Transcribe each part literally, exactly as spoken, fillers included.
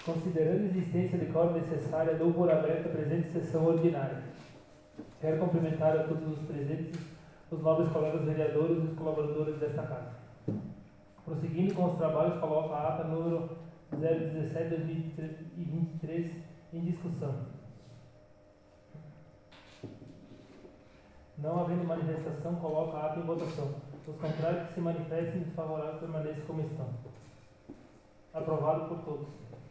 Considerando a existência de quórum necessária, dou por aberta a presente sessão ordinária. Quero cumprimentar a todos os presentes, os nobres colegas vereadores e os colaboradores desta casa. Prosseguindo com os trabalhos, coloco a ata número zero dezessete barra dois mil e vinte e três em discussão. Não havendo manifestação, coloco a ata em votação. Os contrários que se manifestem desfavoráveis permaneçam como estão. Aprovado por todos.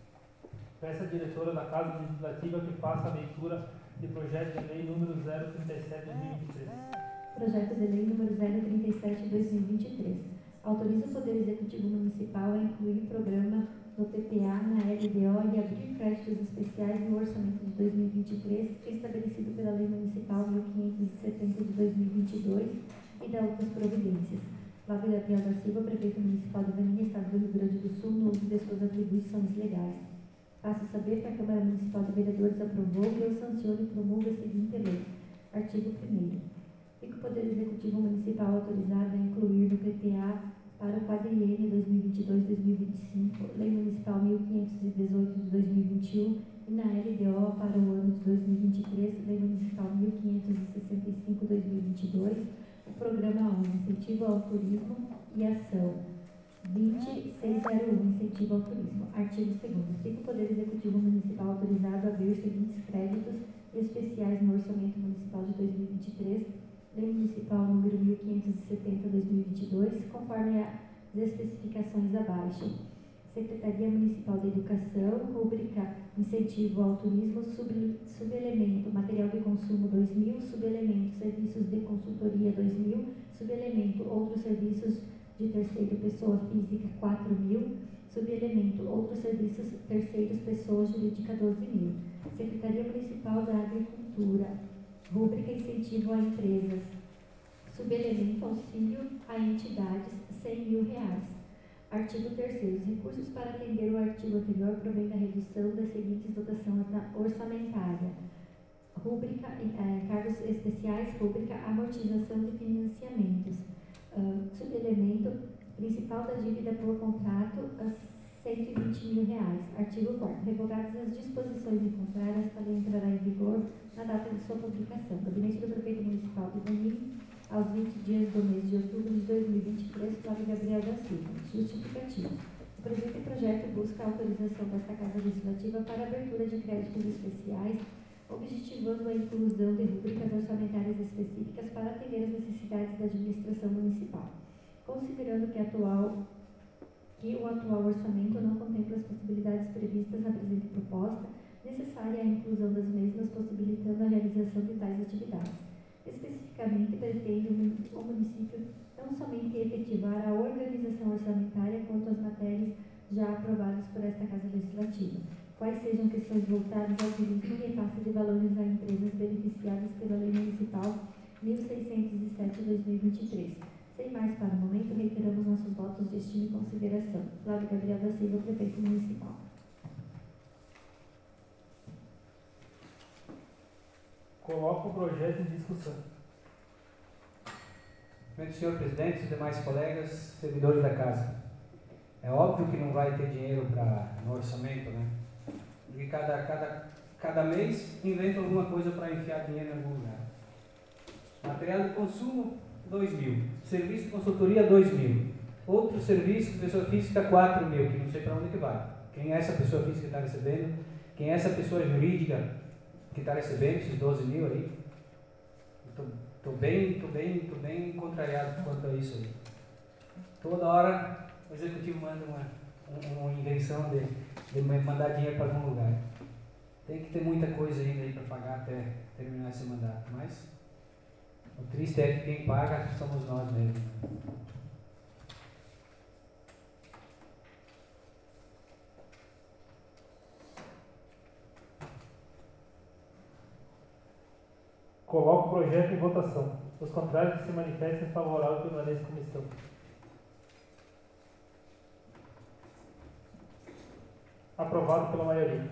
Peço à diretora da Casa Legislativa que faça a leitura de projeto de lei número zero trinta e sete barra dois mil e vinte e três. Projeto de lei número zero trinta e sete barra dois mil e vinte e três. Autoriza o Poder Executivo Municipal a incluir o programa do P P A na L D O e abrir créditos especiais no orçamento de dois mil e vinte e três, estabelecido pela Lei Municipal mil quinhentos e setenta de dois mil e vinte e dois e da outras providências. Flávio Gabriel da Silva, Prefeito Municipal de Vaninha, Estado do Rio Grande do Sul, no uso de suas atribuições legais. Faço saber que a Câmara Municipal de Vereadores aprovou e eu sanciono e promulgo a seguinte lei. Artigo primeiro. Fica o Poder Executivo Municipal autorizado a incluir no P P A para o quadriênio dois mil e vinte e dois a dois mil e vinte e cinco, Lei Municipal mil quinhentos e dezoito de dois mil e vinte e um e na L D O para o ano de dois mil e vinte e três, Lei Municipal mil quinhentos e sessenta e cinco de dois mil e vinte e dois, o Programa um, Incentivo ao Turismo e Ação vinte mil seiscentos e um, Incentivo ao Turismo. Artigo segundo. Fica o Poder Executivo Municipal autorizado a abrir os seguintes créditos especiais no Orçamento Municipal de dois mil e vinte e três, Lei Municipal número mil quinhentos e setenta de dois mil e vinte e dois, conforme as especificações abaixo. Secretaria Municipal de Educação, rúbrica Incentivo ao Turismo, sub, subelemento Material de Consumo dois mil, subelemento Serviços de Consultoria dois mil, subelemento Outros Serviços de Terceiro Pessoa Física quatro mil, subelemento Outros Serviços Terceiros Pessoa Jurídica doze mil. Secretaria Municipal da Agricultura, rúbrica Incentivo a Empresas, subelemento Auxílio a Entidades, cem mil reais. Artigo terceiro. Os recursos para atender o artigo anterior provêm da redução das seguintes dotação orçamentária. Rúbrica eh, Encargos Especiais, rúbrica Amortização de Financiamentos. Uh, subelemento Principal da Dívida por Contrato, a cento e vinte mil reais. Artigo quarto. Revogadas as disposições em contrário, esta lei entrará em vigor na data de sua publicação. Gabinete do Prefeito Municipal de Vaninha, aos vinte dias do mês de outubro de dois mil e vinte e três, Flávio Gabriel da Silva. Justificativo. O presente projeto busca a autorização desta Casa Legislativa para abertura de créditos especiais, objetivando a inclusão de rubricas orçamentárias específicas para atender as necessidades da administração municipal. Considerando que, atual, que o atual orçamento não contempla as possibilidades previstas na presente proposta, necessária a inclusão das mesmas, possibilitando a realização de tais atividades. Especificamente, pretende o município não somente efetivar a organização orçamentária quanto às matérias já aprovadas por esta Casa Legislativa, quais sejam questões voltadas ao turismo e repasse de valores a empresas beneficiadas pela Lei Municipal mil seiscentos e sete de dois mil e vinte e três. Sem mais para o momento, reiteramos nossos votos de estima e consideração. Flávio Gabriel da Silva, Prefeito Municipal. Coloco o projeto em discussão. Senhor Presidente, os demais colegas, servidores da Casa. É óbvio que não vai ter dinheiro pra, no orçamento, né? Porque cada, cada, cada mês inventa alguma coisa para enfiar dinheiro em algum lugar. Material de consumo, dois mil. Serviço de consultoria, dois mil. Outro serviço de pessoa física, quatro mil, que não sei para onde que vai. Quem é essa pessoa física que está recebendo? Quem é essa pessoa jurídica que está recebendo esses doze mil aí? Estou bem, tô bem, tô bem contrariado quanto a isso aí. Toda hora o executivo manda uma, uma, uma invenção de, de mandar dinheiro para algum lugar. Tem que ter muita coisa ainda aí para pagar até terminar esse mandato. Mas o triste é que quem paga somos nós mesmos. Né? Coloco o projeto em votação. Os contrários que se manifestem favoráveis permaneçam como estão. Aprovado pela maioria.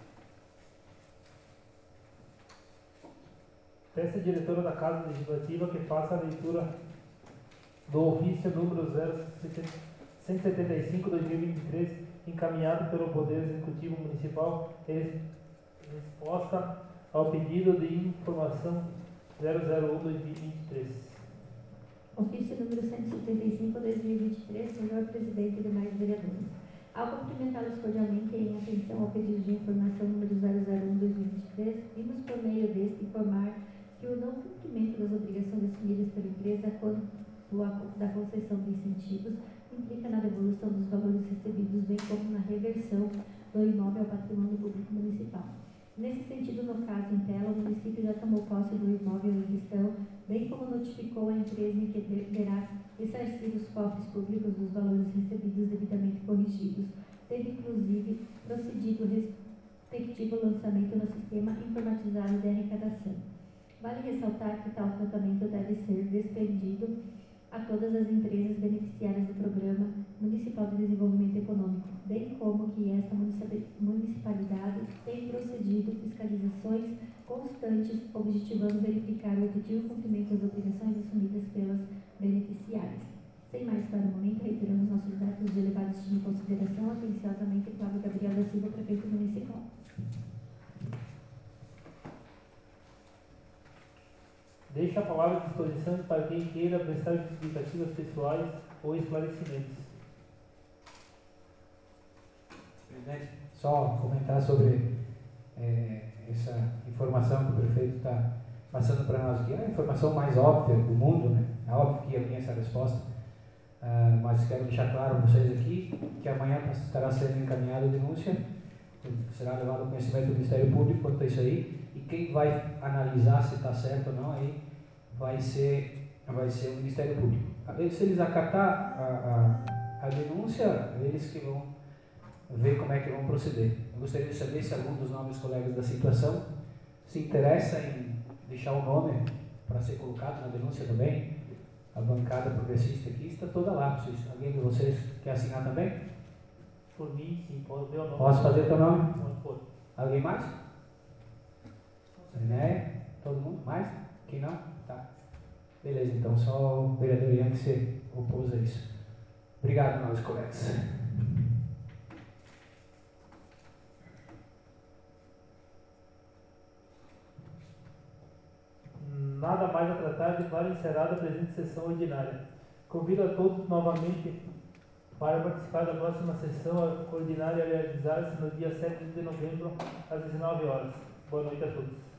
Peço à diretora da Casa Legislativa que faça a leitura do ofício número zero cento e setenta e cinco de dois mil e vinte e três encaminhado pelo Poder Executivo Municipal em resposta ao pedido de informação zero zero um barra dois mil e vinte e três. Ofício número cento e setenta e cinco, dois mil e vinte e três, senhor presidente e demais vereadores. Ao cumprimentá-los cordialmente em atenção ao pedido de informação número zero zero um barra dois mil e vinte e três, vimos por meio deste informar que o não cumprimento das obrigações assumidas pela empresa quanto à da concessão de incentivos implica na devolução dos valores recebidos, bem como na reversão do imóvel ao patrimônio público municipal. Nesse sentido, no caso em tela, o município já tomou posse do imóvel em questão, bem como notificou a empresa em que deverá ressarcir os cofres públicos dos valores recebidos devidamente corrigidos, tendo inclusive procedido o respectivo lançamento no sistema informatizado de arrecadação. Vale ressaltar que tal tratamento deve ser despendido a todas as empresas beneficiárias do Programa Municipal de Desenvolvimento Econômico, bem como que esta municipalidade tem procedido fiscalizações constantes, objetivando verificar o efetivo cumprimento das obrigações assumidas pelas beneficiárias. Sem mais para o momento, reiteramos nossos dados de elevada estima e consideração. Atenciosamente, Flávio Gabriel da Silva, prefeito municipal. Deixo a palavra à disposição para quem queira prestar justificativas pessoais ou esclarecimentos. Presidente, só comentar sobre é, essa informação que o prefeito está passando para nós aqui. É a informação mais óbvia do mundo, né? É óbvio que ia vir essa resposta, uh, mas quero deixar claro para vocês aqui que amanhã estará sendo encaminhada a denúncia, será levado ao conhecimento do Ministério Público quanto a isso aí, e quem vai analisar se está certo ou não aí vai ser, vai ser o Ministério Público. Se eles acatar a, a, a denúncia, eles que vão ver como é que vão proceder. Eu gostaria de saber se algum dos nobres colegas da situação se interessa em deixar o nome para ser colocado na denúncia também. A bancada progressista aqui está toda lá. Vocês, alguém de vocês quer assinar também? Por mim, sim, pode ver o nome. Posso fazer teu nome? Pode, pode. Alguém mais? Né? Todo mundo? Mais? Quem não? Tá. Beleza, então só o vereador Ian que se opôs a isso. Obrigado, nobres colegas. Nada mais a tratar, declaro encerrada a presente sessão ordinária. Convido a todos novamente para participar da próxima sessão ordinária a realizar-se no dia sete de novembro, às dezenove horas. Boa noite a todos.